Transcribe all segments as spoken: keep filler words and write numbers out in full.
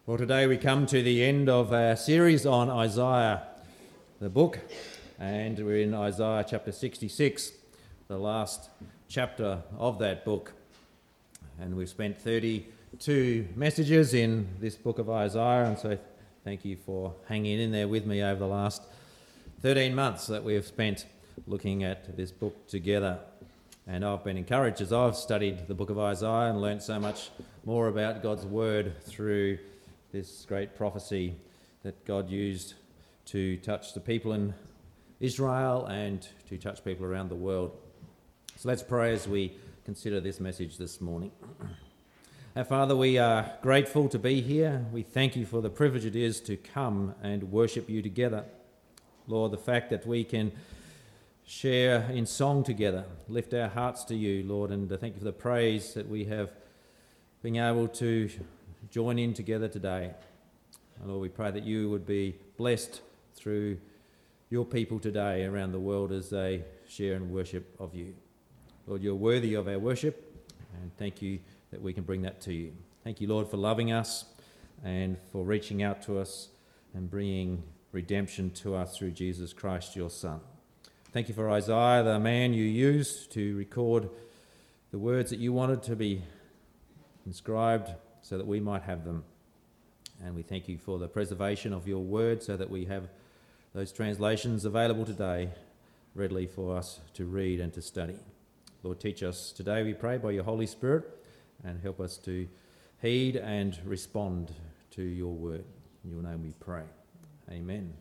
Well, today we come to the end of our series on Isaiah, the book, and we're in Isaiah chapter sixty-six, the last chapter of that book. And we've spent thirty-two messages in this book of Isaiah, and so thank you for hanging in there with me over the last thirteen months that we've spent looking at this book together. And I've been encouraged as I've studied the book of Isaiah and learnt so much more about God's word through this great prophecy that God used to touch the people in Israel and to touch people around the world. So let's pray as we consider this message this morning. Our Father, we are grateful to be here. We thank you for the privilege it is to come and worship you together. Lord, the fact that we can share in song together, lift our hearts to you, Lord, and thank you for the praise that we have been able to join in together today. Lord, we pray that you would be blessed through your people today around the world as they share and worship of you. Lord, you're worthy of our worship, and thank you that we can bring that to you. Thank you, Lord, for loving us and for reaching out to us and bringing redemption to us through Jesus Christ, your Son. Thank you for Isaiah, the man you used to record the words that you wanted to be inscribed so that we might have them. And we thank you for the preservation of your word so that we have those translations available today readily for us to read and to study. Lord, teach us today, we pray, by your Holy Spirit, and help us to heed and respond to your word. In your name we pray. Amen.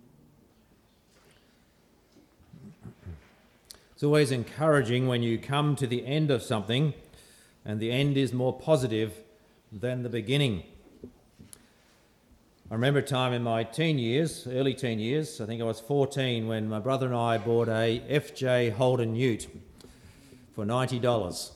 It's always encouraging when you come to the end of something and the end is more positive than the beginning. I remember a time in my teen years, early teen years, I think I was fourteen, when my brother and I bought a F J Holden Ute for ninety dollars.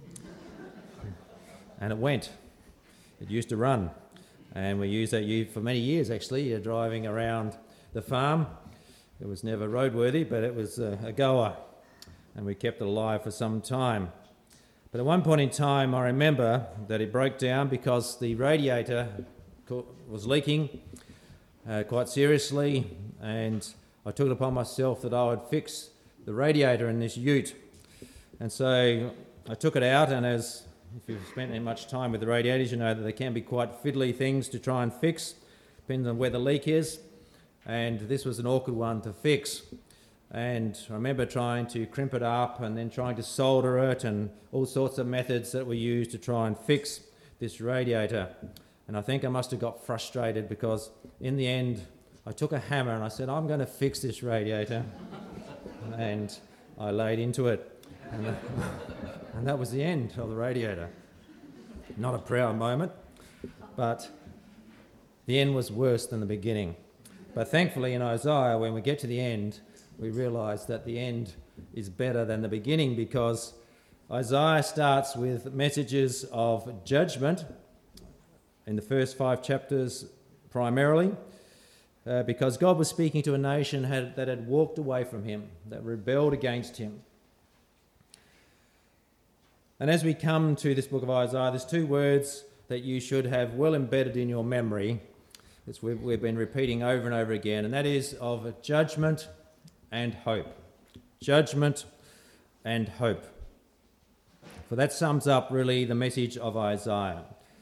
And it went. It used to run. And we used that ute for many years, actually, uh, driving around the farm. It was never roadworthy, but it was uh, a goer. And we kept it alive for some time. But at one point in time, I remember that it broke down because the radiator was leaking uh, quite seriously, and I took it upon myself that I would fix the radiator in this ute. And so I took it out, and as if you've spent any much time with the radiators, you know that they can be quite fiddly things to try and fix, depends on where the leak is, and this was an awkward one to fix. And I remember trying to crimp it up and then trying to solder it and all sorts of methods that were used to try and fix this radiator. And I think I must have got frustrated because in the end I took a hammer and I said, I'm going to fix this radiator. And I laid into it. And, the, and that was the end of the radiator. Not a proud moment, but the end was worse than the beginning. But thankfully in Isaiah, when we get to the end, we realise that the end is better than the beginning, because Isaiah starts with messages of judgment in the first five chapters primarily, uh, because God was speaking to a nation had, that had walked away from him, that rebelled against him. And as we come to this book of Isaiah, there's two words that you should have well embedded in your memory. It's we've, we've been repeating over and over again, and that is of judgment and hope. Judgment and hope. For that sums up really the message of Isaiah.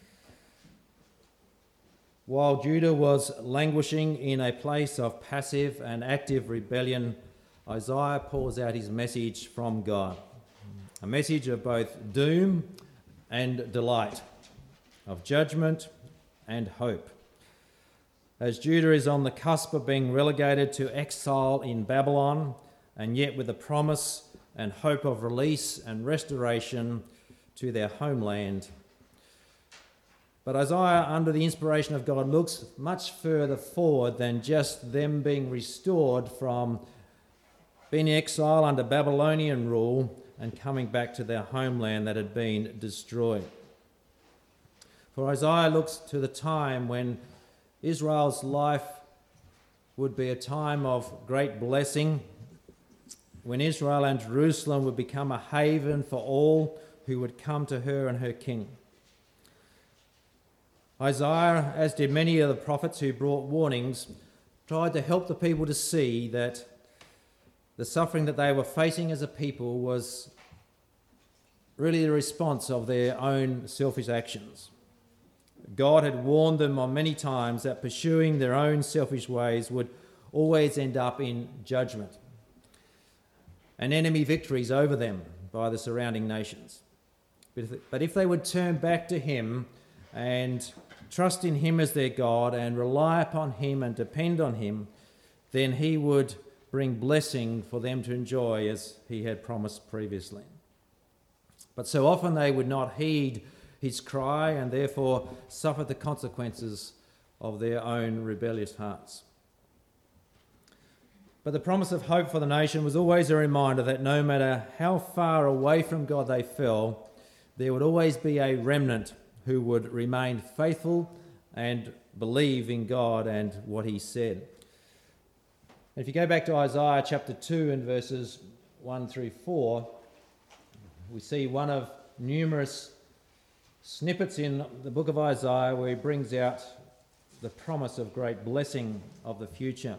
While Judah was languishing in a place of passive and active rebellion, Isaiah pours out his message from God. A message of both doom and delight, of judgment and hope. As Judah is on the cusp of being relegated to exile in Babylon, and yet with the promise and hope of release and restoration to their homeland. But Isaiah, under the inspiration of God, looks much further forward than just them being restored from being in exile under Babylonian rule and coming back to their homeland that had been destroyed. For Isaiah looks to the time when Israel's life would be a time of great blessing, when Israel and Jerusalem would become a haven for all who would come to her and her king. Isaiah, as did many of the prophets who brought warnings, tried to help the people to see that the suffering that they were facing as a people was really the response of their own selfish actions. God had warned them on many times that pursuing their own selfish ways would always end up in judgment and enemy victories over them by the surrounding nations. But if, but if they would turn back to him and trust in him as their God and rely upon him and depend on him, then he would bring blessing for them to enjoy as he had promised previously. But so often they would not heed his cry and therefore suffered the consequences of their own rebellious hearts. But the promise of hope for the nation was always a reminder that no matter how far away from God they fell, there would always be a remnant who would remain faithful and believe in God and what he said. If you go back to Isaiah chapter two and verses one through four, we see one of numerous snippets in the book of Isaiah where he brings out the promise of great blessing of the future.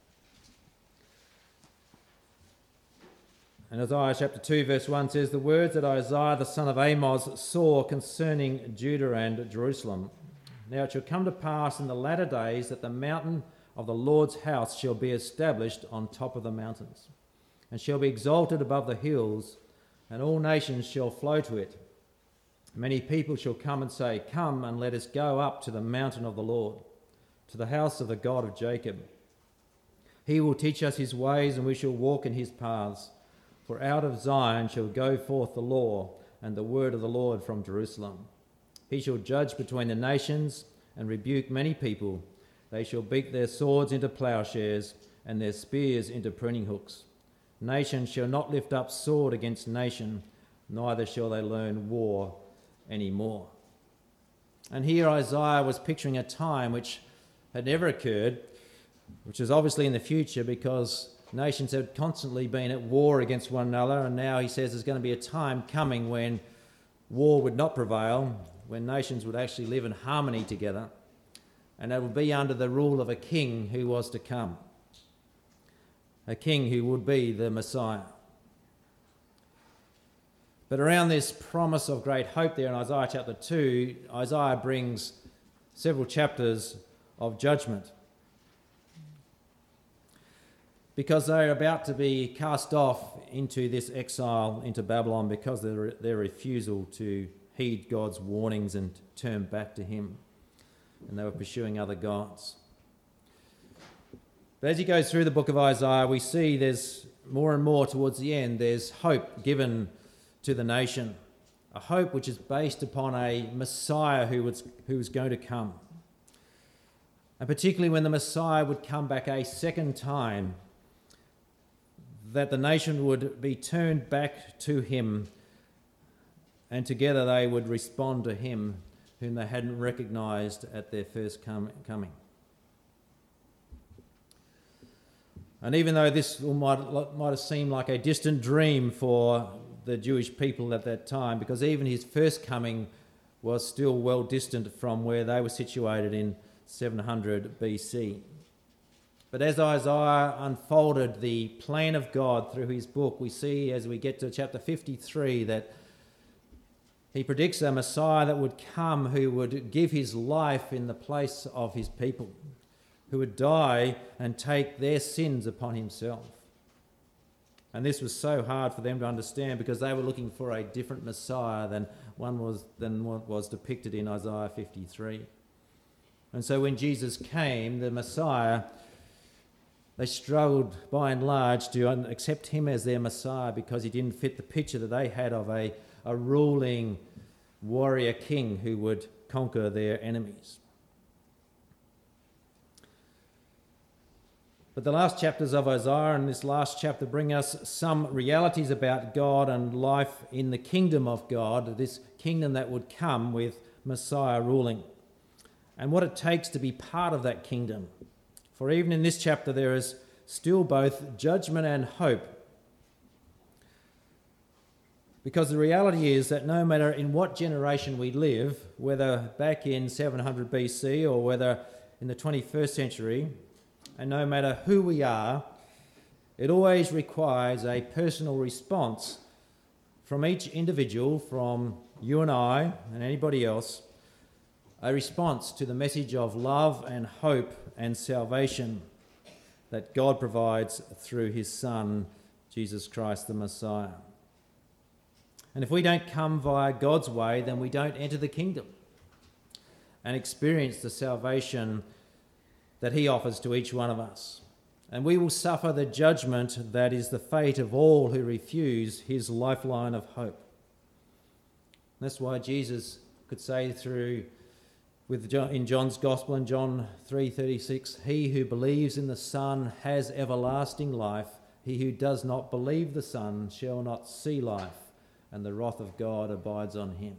And Isaiah chapter two verse one says, "The words that Isaiah the son of Amos saw concerning Judah and Jerusalem. Now it shall come to pass in the latter days that the mountain of the Lord's house shall be established on top of the mountains, and shall be exalted above the hills, and all nations shall flow to it. Many people shall come and say, Come and let us go up to the mountain of the Lord, to the house of the God of Jacob. He will teach us his ways, and we shall walk in his paths. For out of Zion shall go forth the law and the word of the Lord from Jerusalem. He shall judge between the nations and rebuke many people. They shall beat their swords into plowshares and their spears into pruning hooks. Nation shall not lift up sword against nation, neither shall they learn war any more." And here Isaiah was picturing a time which had never occurred, which is obviously in the future because nations had constantly been at war against one another, and now he says there's going to be a time coming when war would not prevail, when nations would actually live in harmony together, and it would be under the rule of a king who was to come, a king who would be the Messiah. But around this promise of great hope there in Isaiah chapter two, Isaiah brings several chapters of judgment, because they're about to be cast off into this exile into Babylon because of their, their refusal to heed God's warnings and turn back to him. And they were pursuing other gods. But as he goes through the book of Isaiah, we see there's more and more towards the end, there's hope given to the nation, a hope which is based upon a Messiah who was, who was going to come. And particularly when the Messiah would come back a second time, that the nation would be turned back to him, and together they would respond to him whom they hadn't recognised at their first com- coming. And even though this might, might have seemed like a distant dream for the Jewish people at that time, because even his first coming was still well distant from where they were situated in seven hundred B C. But as Isaiah unfolded the plan of God through his book, we see as we get to chapter fifty-three that he predicts a Messiah that would come who would give his life in the place of his people, who would die and take their sins upon himself. And this was so hard for them to understand because they were looking for a different Messiah than one was than what was depicted in Isaiah fifty-three. And so when Jesus came, the Messiah, they struggled by and large to accept him as their Messiah because he didn't fit the picture that they had of a, a ruling warrior king who would conquer their enemies. But the last chapters of Isaiah and this last chapter bring us some realities about God and life in the kingdom of God, this kingdom that would come with Messiah ruling, and what it takes to be part of that kingdom. For even in this chapter, there is still both judgment and hope. Because the reality is that no matter in what generation we live, whether back in seven hundred B C or whether in the twenty-first century, and no matter who we are, it always requires a personal response from each individual, from you and I and anybody else, a response to the message of love and hope and salvation that God provides through his Son, Jesus Christ the Messiah. And if we don't come via God's way, then we don't enter the kingdom and experience the salvation that he offers to each one of us. And we will suffer the judgment that is the fate of all who refuse his lifeline of hope. That's why Jesus could say through with John, in John's Gospel in John three thirty-six, he who believes in the Son has everlasting life. He who does not believe the Son shall not see life, and the wrath of God abides on him.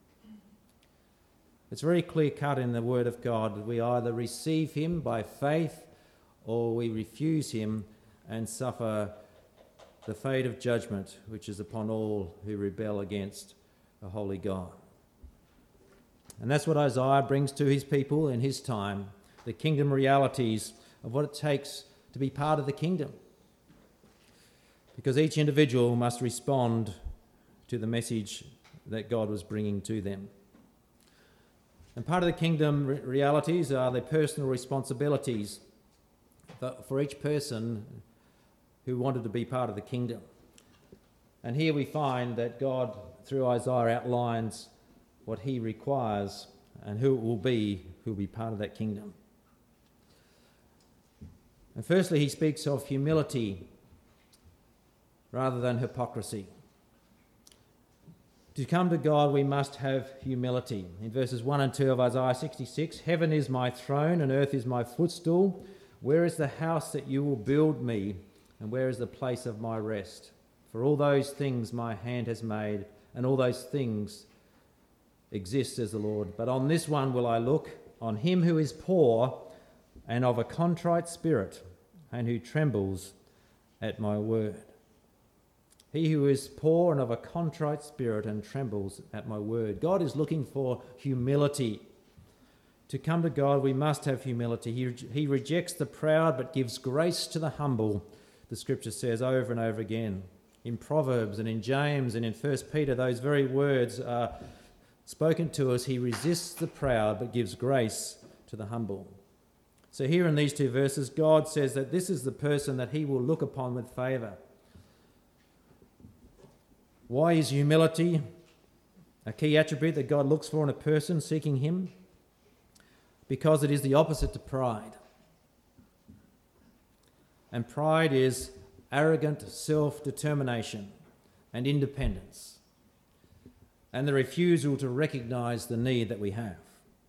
It's very clear cut in the Word of God that we either receive him by faith or we refuse him and suffer the fate of judgment which is upon all who rebel against a holy God. And that's what Isaiah brings to his people in his time, the kingdom realities of what it takes to be part of the kingdom. Because each individual must respond to the message that God was bringing to them. And part of the kingdom re- realities are the personal responsibilities for each person who wanted to be part of the kingdom. And here we find that God, through Isaiah, outlines what he requires and who it will be who will be part of that kingdom. And firstly, he speaks of humility rather than hypocrisy. To come to God, we must have humility. In verses one and two of Isaiah sixty-six, heaven is my throne and earth is my footstool. Where is the house that you will build me, and where is the place of my rest? For all those things my hand has made, and all those things exist, says the Lord. But on this one will I look, on him who is poor and of a contrite spirit, and who trembles at my word. He who is poor and of a contrite spirit and trembles at my word. God is looking for humility. To come to God, we must have humility. He, he rejects the proud but gives grace to the humble, the scripture says over and over again. In Proverbs and in James and in First Peter, those very words are spoken to us. He resists the proud but gives grace to the humble. So here in these two verses, God says that this is the person that he will look upon with favour. Why is humility a key attribute that God looks for in a person seeking him? Because it is the opposite to pride. And pride is arrogant self-determination and independence, and the refusal to recognise the need that we have.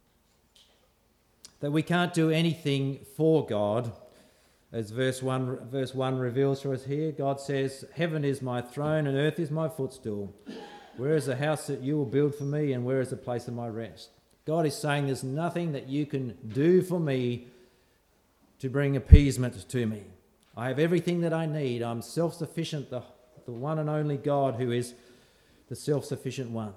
That we can't do anything for God, as verse one, verse one reveals for us here. God says, heaven is my throne and earth is my footstool. Where is the house that you will build for me, and where is the place of my rest? God is saying there's nothing that you can do for me to bring appeasement to me. I have everything that I need. I'm self-sufficient, the, the one and only God who is the self-sufficient one.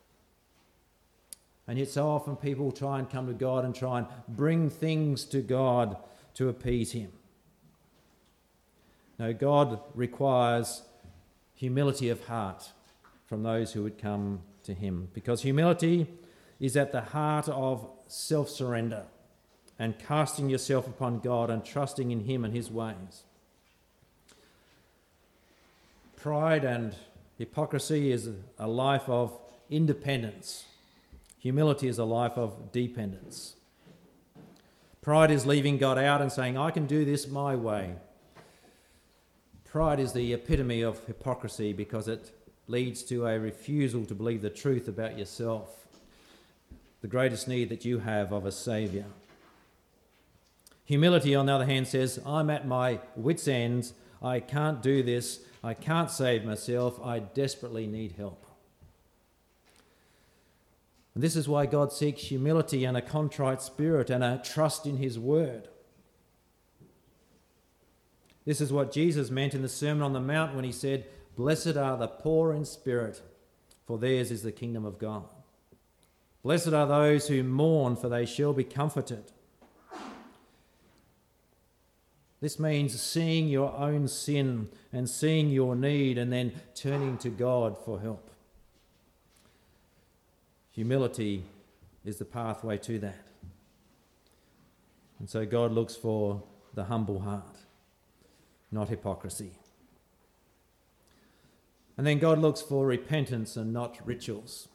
And yet so often people try and come to God and try and bring things to God to appease him. No, God requires humility of heart from those who would come to him, because humility is at the heart of self-surrender and casting yourself upon God and trusting in him and his ways. Pride and hypocrisy is a life of independence. Humility is a life of dependence. Pride is leaving God out and saying, I can do this my way. Pride is the epitome of hypocrisy because it leads to a refusal to believe the truth about yourself, the greatest need that you have of a saviour. Humility, on the other hand, says, I'm at my wit's end. I can't do this. I can't save myself. I desperately need help. And this is why God seeks humility and a contrite spirit and a trust in his word. This is what Jesus meant in the Sermon on the Mount when he said, Blessed are the poor in spirit, for theirs is the kingdom of God. Blessed are those who mourn, for they shall be comforted. This means seeing your own sin and seeing your need and then turning to God for help. Humility is the pathway to that. And so God looks for the humble heart, not hypocrisy. And then God looks for repentance and not rituals.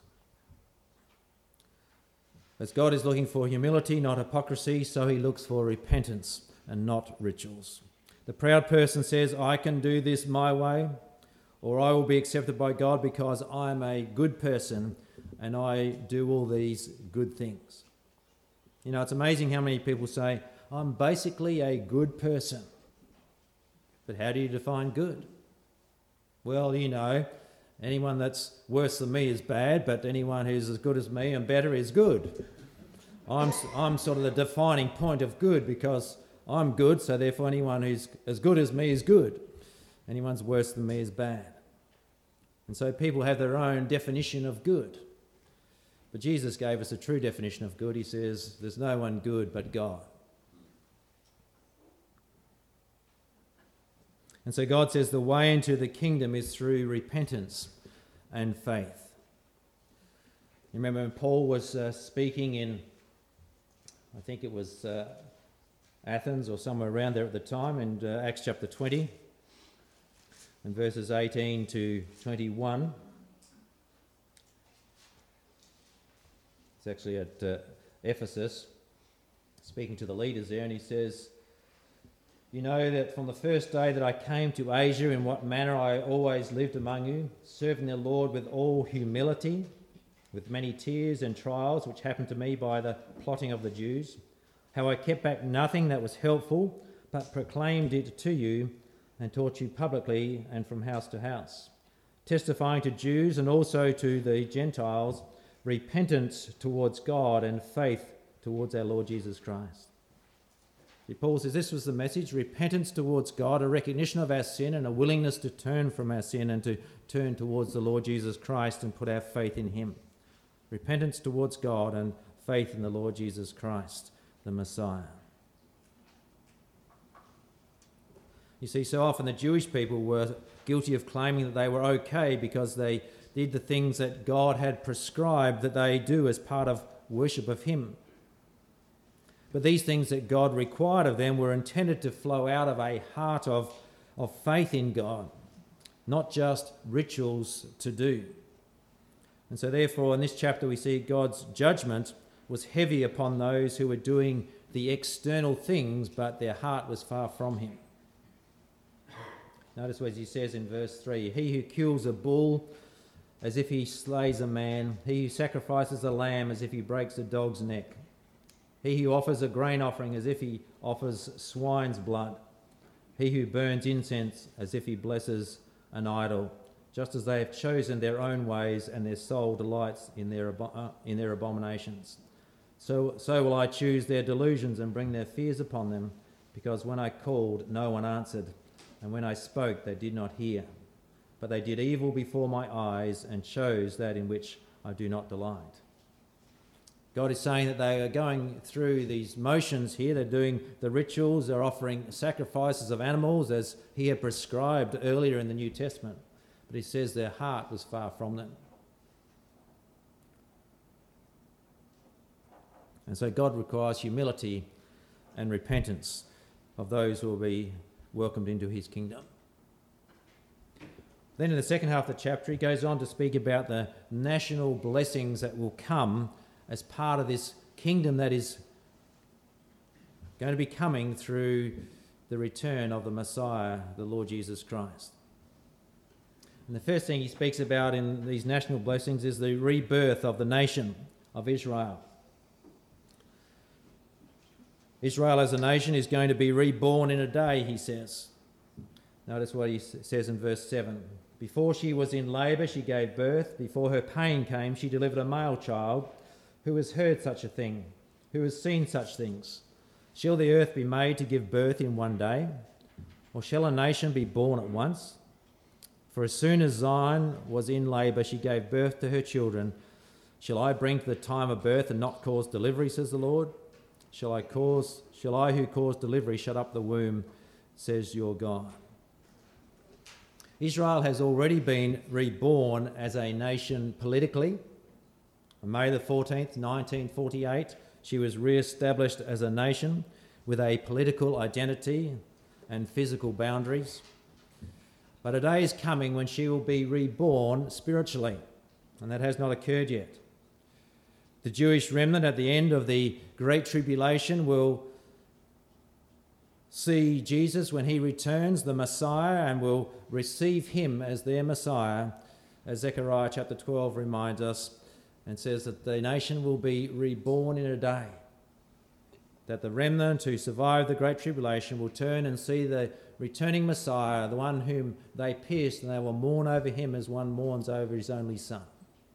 As God is looking for humility, not hypocrisy, so he looks for repentance and not rituals. The proud person says, I can do this my way, or I will be accepted by God because I'm a good person and I do all these good things. You know, it's amazing how many people say, I'm basically a good person. But how do you define good? Well, you know, anyone that's worse than me is bad, but anyone who's as good as me and better is good. I'm, I'm sort of the defining point of good because I'm good, so therefore anyone who's as good as me is good. Anyone's worse than me is bad. And so people have their own definition of good. But Jesus gave us a true definition of good. He says, there's no one good but God. And so God says the way into the kingdom is through repentance and faith. You remember when Paul was uh, speaking in, I think it was uh, Athens or somewhere around there at the time, in uh, Acts chapter twenty, and verses eighteen to twenty-one. It's actually at uh, Ephesus, speaking to the leaders there, and he says, you know that from the first day that I came to Asia, in what manner I always lived among you, serving the Lord with all humility, with many tears and trials which happened to me by the plotting of the Jews, how I kept back nothing that was helpful, but proclaimed it to you and taught you publicly and from house to house, testifying to Jews and also to the Gentiles, repentance towards God and faith towards our Lord Jesus Christ. Paul says this was the message: repentance towards God, a recognition of our sin and a willingness to turn from our sin and to turn towards the Lord Jesus Christ and put our faith in him. Repentance towards God and faith in the Lord Jesus Christ, the Messiah. You see, so often the Jewish people were guilty of claiming that they were okay because they did the things that God had prescribed that they do as part of worship of him. But these things that God required of them were intended to flow out of a heart of, of faith in God, not just rituals to do. And so therefore in this chapter we see God's judgment was heavy upon those who were doing the external things, but their heart was far from him. Notice what he says in verse three, he who kills a bull as if he slays a man, he who sacrifices a lamb as if he breaks a dog's neck, he who offers a grain offering as if he offers swine's blood, he who burns incense as if he blesses an idol, just as they have chosen their own ways and their soul delights in their abo- uh, in their abominations. So, so will I choose their delusions and bring their fears upon them, because when I called, no one answered, and when I spoke, they did not hear. But they did evil before my eyes and chose that in which I do not delight. God is saying that they are going through these motions here. They're doing the rituals, they're offering sacrifices of animals as he had prescribed earlier in the New Testament. But he says their heart was far from them. And so God requires humility and repentance of those who will be welcomed into his kingdom. Then in the second half of the chapter, he goes on to speak about the national blessings that will come as part of this kingdom that is going to be coming through the return of the Messiah, the Lord Jesus Christ. And the first thing he speaks about in these national blessings is the rebirth of the nation of Israel. Israel as a nation is going to be reborn in a day, he says. Notice what he says in verse seven. Before she was in labour, she gave birth. Before her pain came, she delivered a male child. Who has heard such a thing? Who has seen such things? Shall the earth be made to give birth in one day? Or shall a nation be born at once? For as soon as Zion was in labour, she gave birth to her children. Shall I bring to the time of birth and not cause delivery, says the Lord? Shall I cause, shall I who cause delivery shut up the womb, says your God? Israel has already been reborn as a nation politically. On May the fourteenth, nineteen forty-eight, she was re-established as a nation with a political identity and physical boundaries. But a day is coming when she will be reborn spiritually, and that has not occurred yet. The Jewish remnant at the end of the Great Tribulation will see Jesus when he returns, the Messiah, and will receive him as their Messiah, as Zechariah chapter twelve reminds us, and says that the nation will be reborn in a day. That the remnant who survived the Great Tribulation will turn and see the returning Messiah, the one whom they pierced, and they will mourn over him as one mourns over his only son.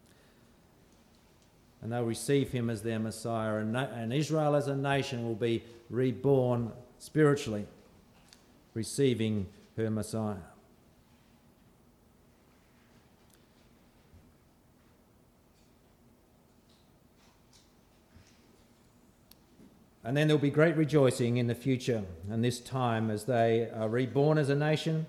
And they'll receive him as their Messiah, and, and Israel as a nation will be reborn spiritually, receiving her Messiah. And then there'll be great rejoicing in the future and this time as they are reborn as a nation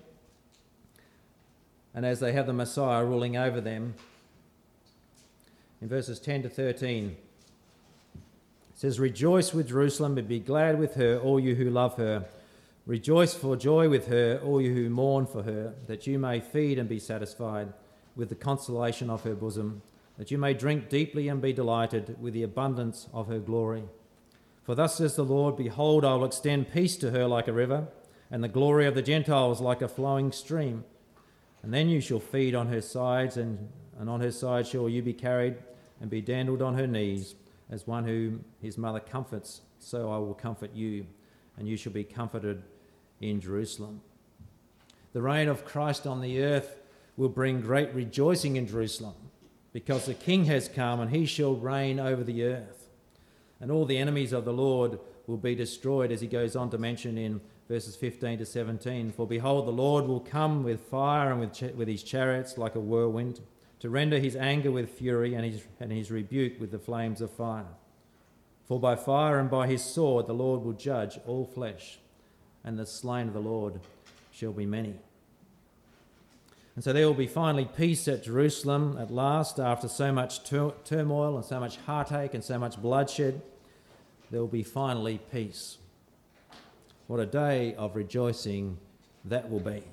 and as they have the Messiah ruling over them. In verses ten to thirteen, it says, "Rejoice with Jerusalem and be glad with her, all you who love her. Rejoice for joy with her, all you who mourn for her, that you may feed and be satisfied with the consolation of her bosom, that you may drink deeply and be delighted with the abundance of her glory. For thus says the Lord, behold, I will extend peace to her like a river, and the glory of the Gentiles like a flowing stream. And then you shall feed on her sides, and, and on her side shall you be carried, and be dandled on her knees, as one whom his mother comforts, so I will comfort you, and you shall be comforted in Jerusalem." The reign of Christ on the earth will bring great rejoicing in Jerusalem, because the King has come, and he shall reign over the earth. And all the enemies of the Lord will be destroyed, as he goes on to mention in verses fifteen to seventeen. "For behold, the Lord will come with fire and with, ch- with his chariots like a whirlwind, to render his anger with fury and his, and his rebuke with the flames of fire. For by fire and by his sword the Lord will judge all flesh, and the slain of the Lord shall be many." And so there will be finally peace at Jerusalem at last, after so much tur- turmoil and so much heartache and so much bloodshed. There will be finally peace. What a day of rejoicing that will be.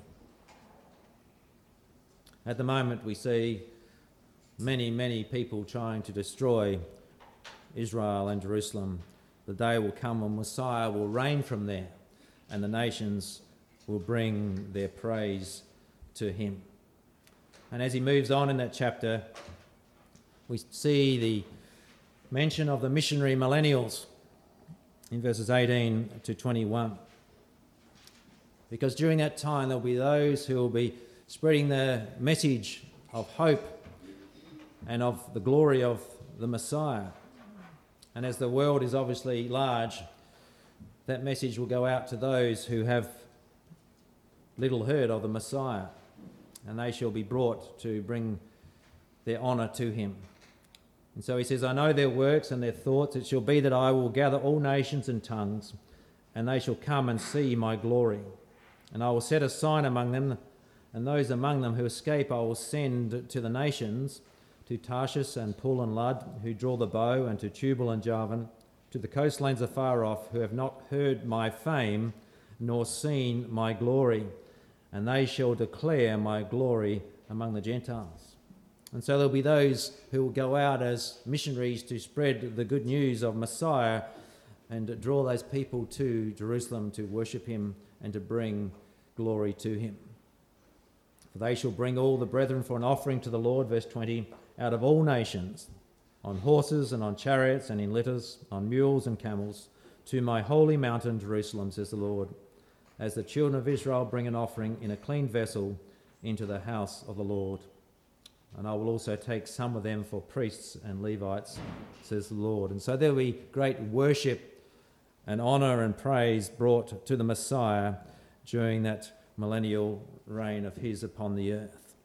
At the moment we see many, many people trying to destroy Israel and Jerusalem. The day will come when Messiah will reign from there, and the nations will bring their praise to him. And as he moves on in that chapter, we see the mention of the missionary millennials in verses eighteen to twenty-one. Because during that time there'll be those who will be spreading the message of hope and of the glory of the Messiah. And as the world is obviously large, that message will go out to those who have little heard of the Messiah, and they shall be brought to bring their honour to him. And so he says, "I know their works and their thoughts. It shall be that I will gather all nations and tongues, and they shall come and see my glory. And I will set a sign among them, and those among them who escape I will send to the nations, to Tarshish and Pul and Lud, who draw the bow, and to Tubal and Javan, to the coastlands afar off, who have not heard my fame, nor seen my glory. And they shall declare my glory among the Gentiles." And so there'll be those who will go out as missionaries to spread the good news of Messiah and draw those people to Jerusalem to worship him and to bring glory to him. "For they shall bring all the brethren for an offering to the Lord," verse twenty, "out of all nations, on horses and on chariots and in litters, on mules and camels, to my holy mountain Jerusalem, says the Lord, as the children of Israel bring an offering in a clean vessel into the house of the Lord. And I will also take some of them for priests and Levites, says the Lord." And so there will be great worship and honour and praise brought to the Messiah during that millennial reign of his upon the earth.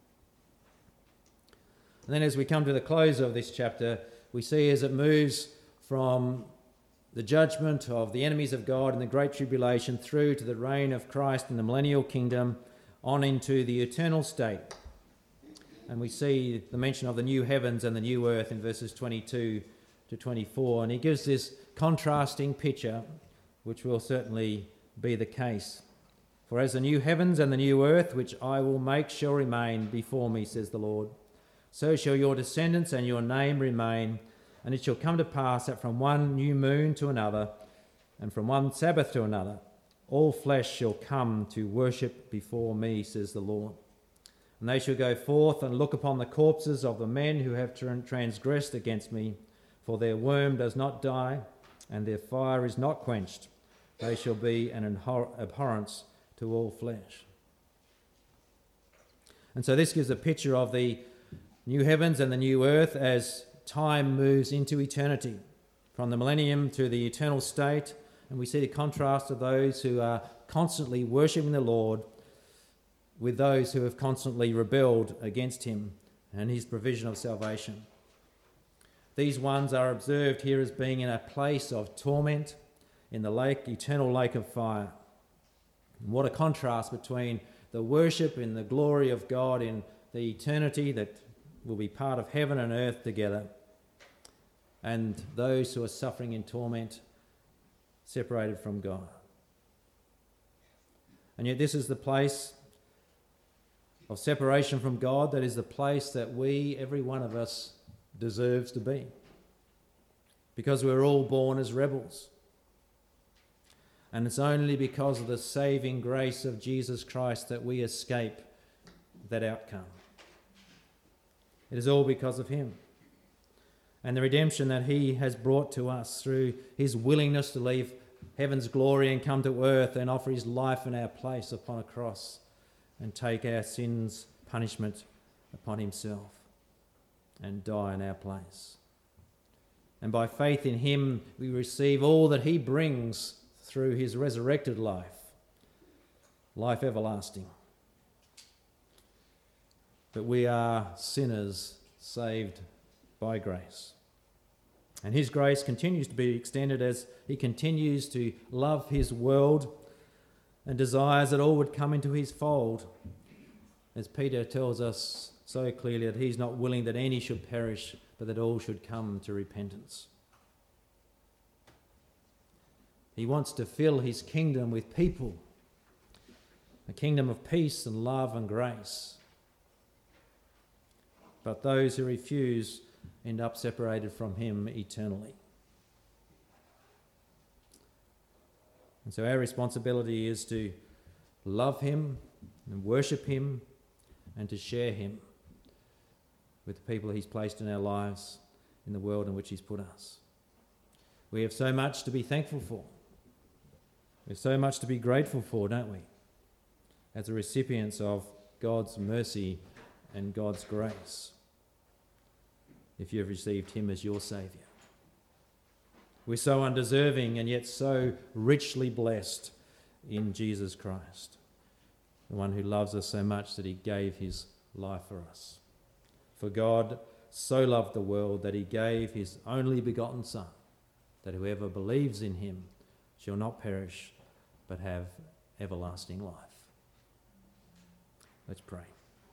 And then as we come to the close of this chapter, we see as it moves from the judgment of the enemies of God in the Great Tribulation through to the reign of Christ in the millennial kingdom on into the eternal state. And we see the mention of the new heavens and the new earth in verses twenty-two to twenty-four. And he gives this contrasting picture, which will certainly be the case. For as the new heavens and the new earth, which I will make, shall remain before me, says the Lord, so shall your descendants and your name remain. And it shall come to pass that from one new moon to another, and from one Sabbath to another, all flesh shall come to worship before me, says the Lord. And they shall go forth and look upon the corpses of the men who have transgressed against me, for their worm does not die, and their fire is not quenched. They shall be an abhorrence to all flesh. And so this gives a picture of the new heavens and the new earth as time moves into eternity, from the millennium to the eternal state. And we see the contrast of those who are constantly worshipping the Lord with those who have constantly rebelled against him and his provision of salvation. These ones are observed here as being in a place of torment in the lake, eternal lake of fire. And what a contrast between the worship and the glory of God in the eternity that will be part of heaven and earth together, and those who are suffering in torment, separated from God. And yet this is the place of separation from God, that is the place that we, every one of us, deserves to be, because we're all born as rebels. And it's only because of the saving grace of Jesus Christ that we escape that outcome. It is all because of him and the redemption that he has brought to us through his willingness to leave heaven's glory and come to earth and offer his life in our place upon a cross and take our sins' punishment upon himself and die in our place. And by faith in him, we receive all that he brings through his resurrected life, life everlasting. But we are sinners saved by grace. And his grace continues to be extended as he continues to love his world and desires that all would come into his fold. As Peter tells us so clearly, that he's not willing that any should perish, but that all should come to repentance. He wants to fill his kingdom with people, a kingdom of peace and love and grace. But those who refuse end up separated from him eternally. And so our responsibility is to love him and worship him and to share him with the people he's placed in our lives in the world in which he's put us. We have so much to be thankful for. We have so much to be grateful for, don't we? As the recipients of God's mercy and God's grace, if you have received him as your Saviour. We're so undeserving and yet so richly blessed in Jesus Christ, the one who loves us so much that he gave his life for us. For God so loved the world that he gave his only begotten Son, that whoever believes in him shall not perish but have everlasting life. Let's pray.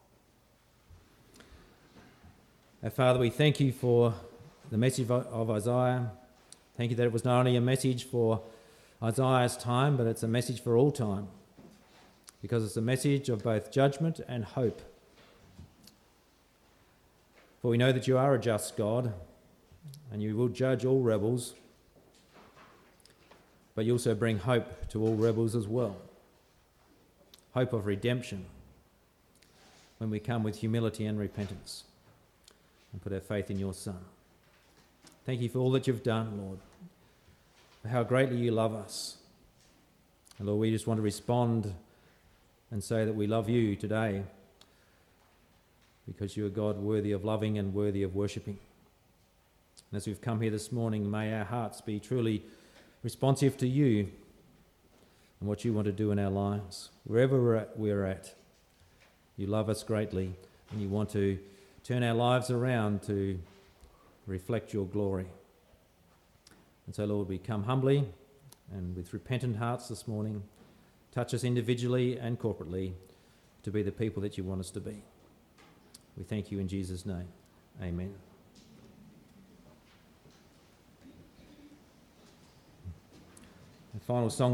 Our Father, we thank you for the message of Isaiah. Thank you that it was not only a message for Isaiah's time, but it's a message for all time, because it's a message of both judgment and hope. For we know that you are a just God, and you will judge all rebels, but you also bring hope to all rebels as well. Hope of redemption when we come with humility and repentance and put our faith in your Son. Thank you for all that you've done, Lord, for how greatly you love us. And Lord, we just want to respond and say that we love you today because you are God worthy of loving and worthy of worshipping. And as we've come here this morning, may our hearts be truly responsive to you and what you want to do in our lives. Wherever we're at, we're at, you love us greatly and you want to, turn our lives around to reflect your glory. And so, Lord, we come humbly and with repentant hearts this morning. Touch us individually and corporately to be the people that you want us to be. We thank you in Jesus' name. Amen. The final song